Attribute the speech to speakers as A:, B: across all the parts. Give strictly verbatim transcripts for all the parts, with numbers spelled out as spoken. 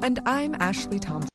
A: And I'm Ashley Thompson.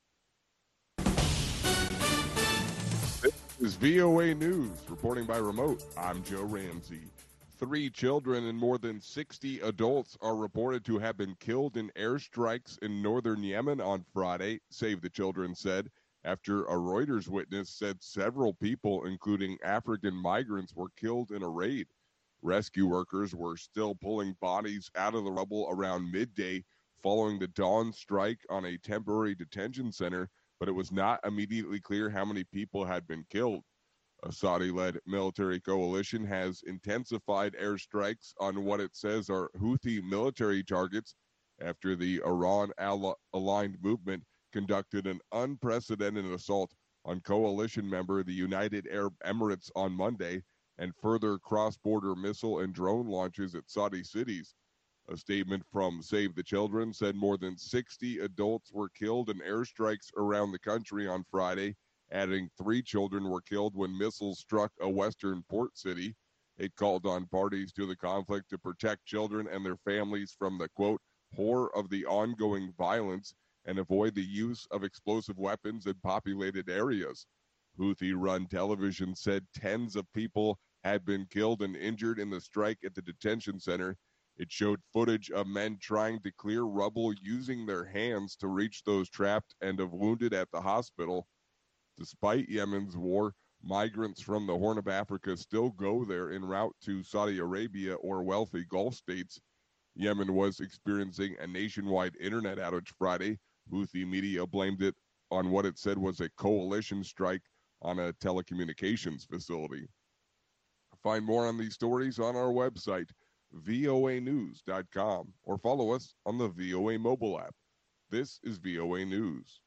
B: This is V O A News, reporting by remote. I'm Joe Ramsey. Three children and more than sixty adults are reported to have been killed in airstrikes in northern Yemen on Friday, Save the Children said, after a Reuters witness said several people, including African migrants, were killed in a raid. Rescue workers were still pulling bodies out of the rubble around midday following the dawn strike on a temporary detention center, but it was not immediately clear how many people had been killed. A Saudi-led military coalition has intensified airstrikes on what it says are Houthi military targets after the Iran-aligned movement conducted an unprecedented assault on coalition member the United Arab Emirates on Monday and further cross-border missile and drone launches at Saudi cities. A statement from Save the Children said more than sixty adults were killed in airstrikes around the country on Friday, adding three children were killed when missiles struck a western port city. It called on parties to the conflict to protect children and their families from the, quote, horror of the ongoing violence and avoid the use of explosive weapons in populated areas. Houthi-run television said tens of people had been killed and injured in the strike at the detention center. It showed footage of men trying to clear rubble using their hands to reach those trapped and of wounded at the hospital. Despite Yemen's war, migrants from the Horn of Africa still go there en route to Saudi Arabia or wealthy Gulf states. Yemen was experiencing a nationwide internet outage Friday. Houthi media blamed it on what it said was a coalition strike on a telecommunications facility. Find more on these stories on our website, V O A news dot com, or follow us on the V O A mobile app. This is V O A News.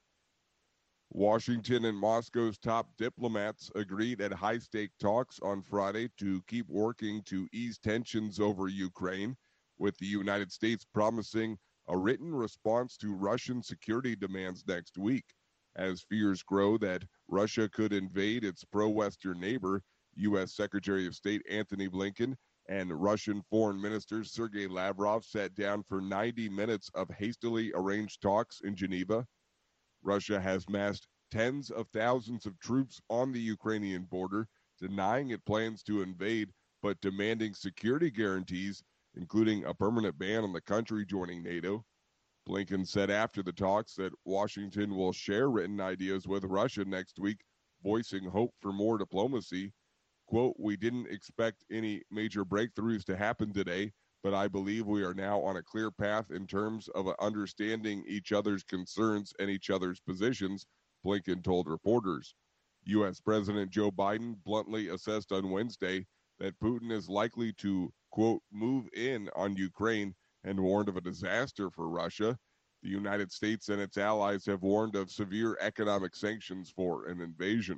B: Washington and Moscow's top diplomats agreed at high-stake talks on Friday to keep working to ease tensions over Ukraine, with the United States promising a written response to Russian security demands next week. As fears grow that Russia could invade its pro-Western neighbor, U S Secretary of State Antony Blinken and Russian Foreign Minister Sergei Lavrov sat down for ninety minutes of hastily arranged talks in Geneva. Russia has massed tens of thousands of troops on the Ukrainian border, denying it plans to invade, but demanding security guarantees, including a permanent ban on the country joining NATO. Blinken said after the talks that Washington will share written ideas with Russia next week, voicing hope for more diplomacy. Quote, "We didn't expect any major breakthroughs to happen today, but I believe we are now on a clear path in terms of understanding each other's concerns and each other's positions," Blinken told reporters. U S President Joe Biden bluntly assessed on Wednesday that Putin is likely to, quote, move in on Ukraine and warned of a disaster for Russia. The United States and its allies have warned of severe economic sanctions for an invasion.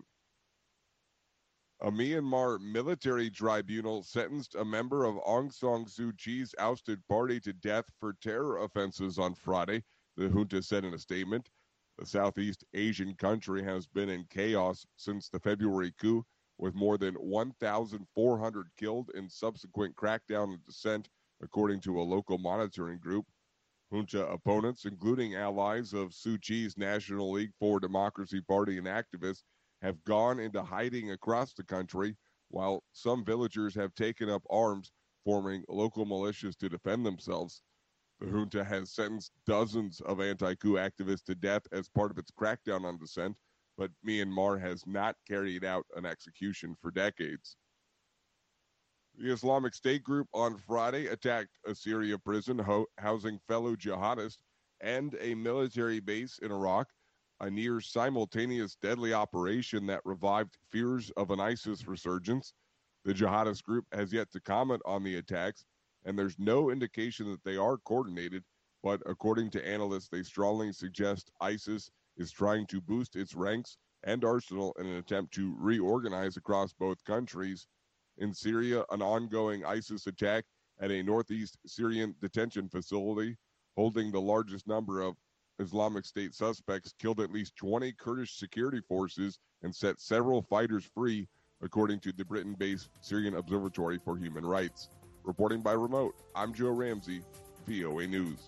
B: A Myanmar military tribunal sentenced a member of Aung San Suu Kyi's ousted party to death for terror offenses on Friday, the junta said in a statement. The Southeast Asian country has been in chaos since the February coup, with more than one thousand four hundred killed in subsequent crackdown and dissent, according to a local monitoring group. Junta opponents, including allies of Suu Kyi's National League for Democracy Party and activists, have gone into hiding across the country, while some villagers have taken up arms, forming local militias to defend themselves. The junta has sentenced dozens of anti-coup activists to death as part of its crackdown on dissent, but Myanmar has not carried out an execution for decades. The Islamic State group on Friday attacked a Syria prison ho- housing fellow jihadists and a military base in Iraq, a near simultaneous deadly operation that revived fears of an ISIS resurgence. The jihadist group has yet to comment on the attacks, and there's no indication that they are coordinated, but according to analysts, they strongly suggest ISIS is trying to boost its ranks and arsenal in an attempt to reorganize across both countries. In Syria, an ongoing ISIS attack at a northeast Syrian detention facility holding the largest number of Islamic State suspects killed at least twenty Kurdish security forces and set several fighters free, according to the Britain-based Syrian Observatory for Human Rights. Reporting by remote, I'm Joe Ramsey, V O A News.